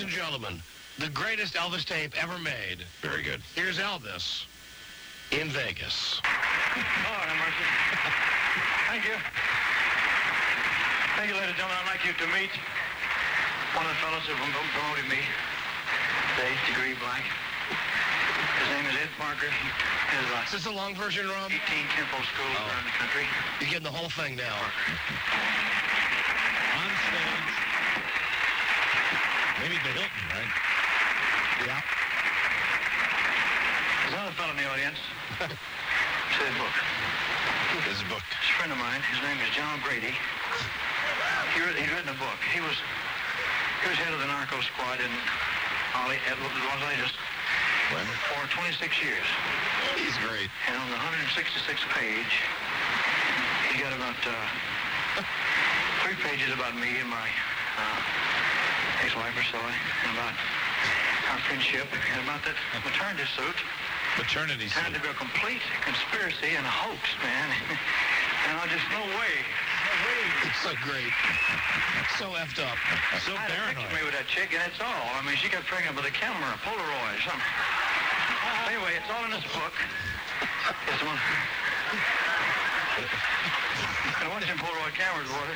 Ladies and gentlemen, the greatest Elvis tape ever made. Very good. Here's Elvis in Vegas. Oh, no mercy. Thank you. Thank you, ladies and gentlemen. I'd like you to meet one of the fellows who promoted me, the 8th degree black. His name is Ed Parker. Is this a long version, Rob? 18 temple schools around the country. You're getting the whole thing now. On stage. Maybe the Hilton, right? Yeah. There's another fellow in the audience. Say the book. This book. It's a friend of mine. His name is John Grady. He's written a book. He was head of the narco squad in Los Angeles for 26 years. He's great. And on the 166th page, he got about 3 pages about me and my ex-wife Priscilla, and about our friendship, and about that maternity suit. Maternity suit. Turned to be a complete conspiracy and a hoax, man. And I just, no way. It's so great. So effed up. So I had a picture of me paranoid. with that chick, and it's all. I mean, she got pregnant with a camera, a Polaroid, or something. Anyway, it's all in this book. It's one. I watched them Polaroid cameras, water.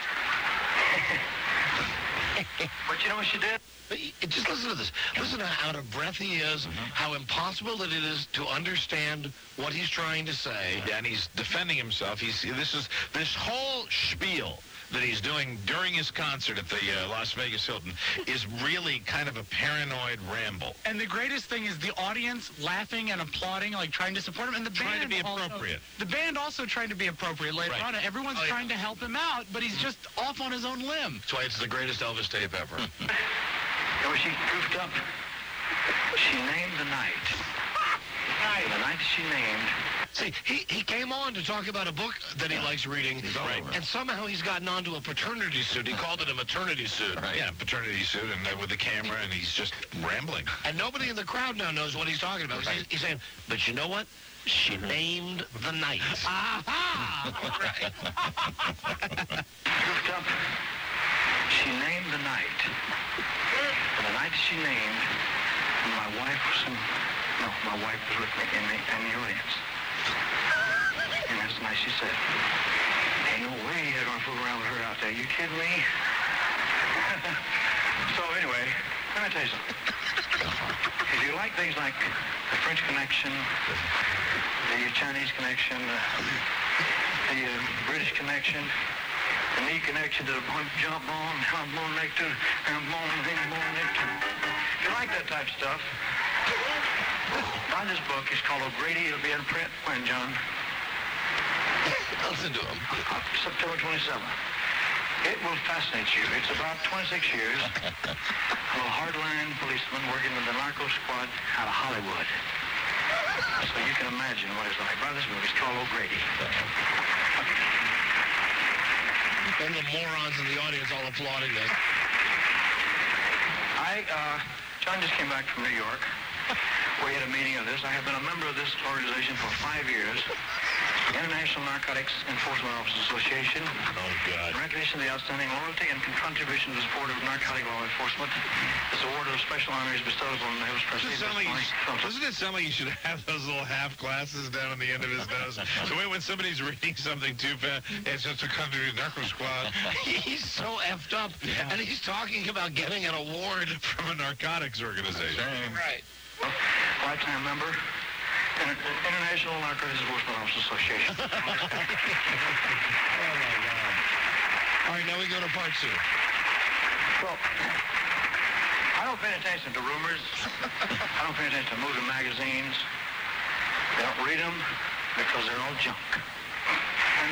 But you know what she did? Just listen to this. Listen to how out of breath he is, how impossible that it is to understand what he's trying to say. Yeah, and he's defending himself. This whole spiel that he's doing during his concert at the Las Vegas Hilton is really kind of a paranoid ramble. And the greatest thing is the audience laughing and applauding, like trying to support him, and the Trying to band be appropriate. The band also trying to be appropriate later Right. on. And everyone's trying to help him out, but he's just off on his own limb. That's why it's the greatest Elvis tape ever. You know, she goofed up. She named the night. The night she named. See, he came on to talk about a book that he likes reading, Right. and somehow he's gotten onto a paternity suit. He called it a maternity suit. Right. Yeah, paternity suit and with the camera, and he's just rambling. And nobody in the crowd now knows what he's talking about. Right. He's saying, but you know what? She named the night. Aha! Right. Goofed up. She named the night. And the night she named, my wife was with me in the audience. And that's the night she said, ain't no way you're going to fool around with her out there. You kidding me? So anyway, let me tell you something. If you like things like the French Connection, the Chinese Connection, the British Connection, the knee connection to the jump bone, jump bone neck to bone, thing bone neck to. If you like that type of stuff, buy this book. It's called O'Grady. It'll be in print when, John? Listen to him. September 27th. It will fascinate you. It's about 26 years of a hardline policeman working with the narco squad out of Hollywood. So you can imagine what it's like. Buy this book. It's called O'Grady. And the morons in the audience all applauding this. John just came back from New York. We had a meeting of this. I have been a member of this organization for 5 years. International Narcotics Enforcement Officers Association. Oh, God. In recognition of the outstanding loyalty and contribution to the support of narcotic law enforcement, this award of special honor is bestowed upon the Hills Doesn't President. it sound like you should have those little half glasses down on the end of his nose? So when somebody's reading something too fast, it's just a country narco squad. He's so effed up, and he's talking about getting an award. From a narcotics organization. Right. Lifetime member, International Narcotics Enforcement Officers Association. Oh, my God. All right, now we go to part 2. So, I don't pay attention to rumors. I don't pay attention to movie magazines. I don't read them because they're all junk. And,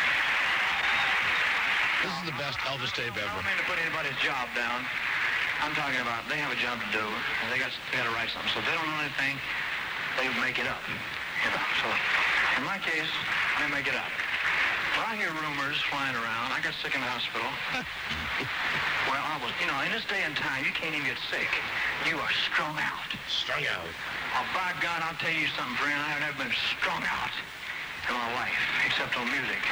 This is the best Elvis tape I ever. don't mean to put anybody's job down. I'm talking about they have a job to do, and they got to write something. So if they don't know anything, they make it up. You know. So in my case, they make it up. When I hear rumors flying around, I got sick in the hospital. Well, I was, in this day and time, you can't even get sick. You are strung out. Strung out. Oh, by God, I'll tell you something, friend. I've never been strung out in my life, except on music.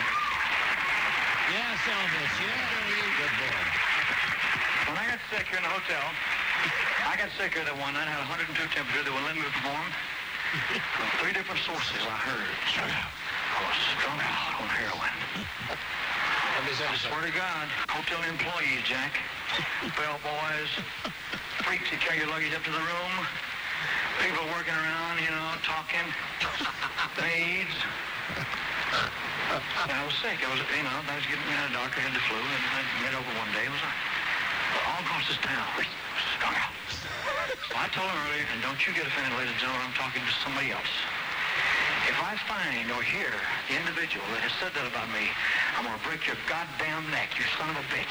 Yes, Elvis. Yeah, good boy. When I got sick here in the hotel, I got sick of that one night. I had 102 temperature. They wouldn't let me perform. From 3 different sources I heard. I was strung out on heroin. I swear to God, hotel employees, Jack, bellboys, freaks who carry your luggage up to the room, people working around, you know, talking, maids. I was sick. I was getting, a doctor had the flu, and I met over one day. It was all across this town. Strung out. Well, I told him earlier, and don't you get offended, ladies and gentlemen, I'm talking to somebody else. If I find or hear the individual that has said that about me, I'm going to break your goddamn neck, you son of a bitch.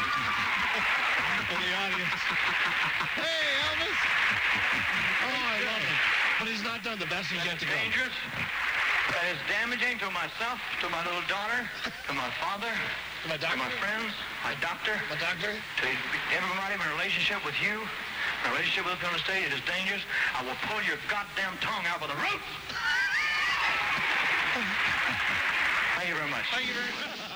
In the audience. Hey, Elvis. Oh, I love it. But he's not done. The best is yet to come. Dangerous. That is damaging to myself, to my little daughter, to my father, To my doctor. to my friends, my doctor, My doctor. to everybody in my relationship with you, my relationship with you on the stage. It is dangerous. I will pull your goddamn tongue out by the roots. Thank you very much. Thank you very much.